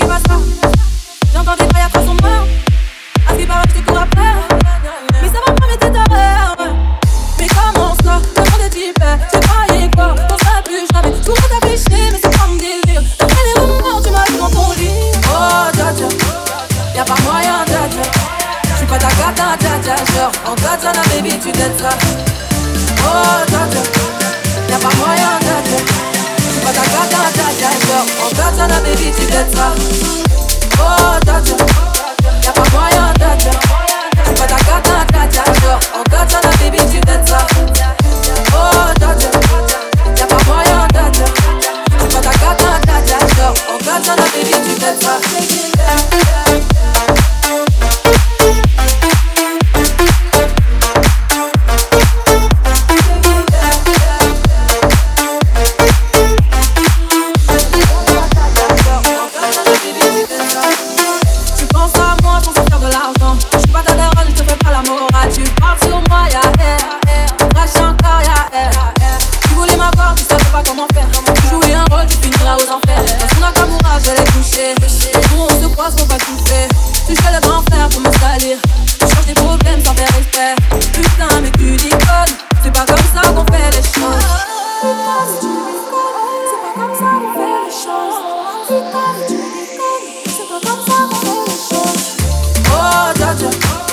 pas ça. J'entends des pailles à son mort. À ce qui paraît, je te cours après. Mais ça va pas, mais t'es derrière. Mais comment ça? Comment t'es type? Tu croyais quoi? On serait plus jamais. Je voudrais t'afficher, mais c'est pas mon délire. D'après les rumeurs, tu m'as vu dans ton lit. Oh, dja dja, y'a pas moyen, dja dja. J'suis pas ta gata, dja dja. Genre, en katana, baby, tu t'aides ça. Oh, dja dja, y'a pas moyen, dja dja. J'suis pas ta gata, dja dja. Genre, en katana, baby, tu t'aides ça. Oh, dja dja, y'a pas moyen, dja dja. J'suis pas ta gata, dja dja. Genre, en katana, baby, tu t'aides ça. Oh, dja dja, y'a pas moyen, dja dja. J'suis pas ta gata, dja dja. Genre, en katana, baby, tu t'aides ça.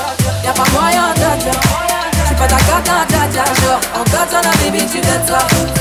Y'a pas moyen, dja dja. J'suis pas ta gata, dja dja. Genre, en katana, baby, tu t'aides ça.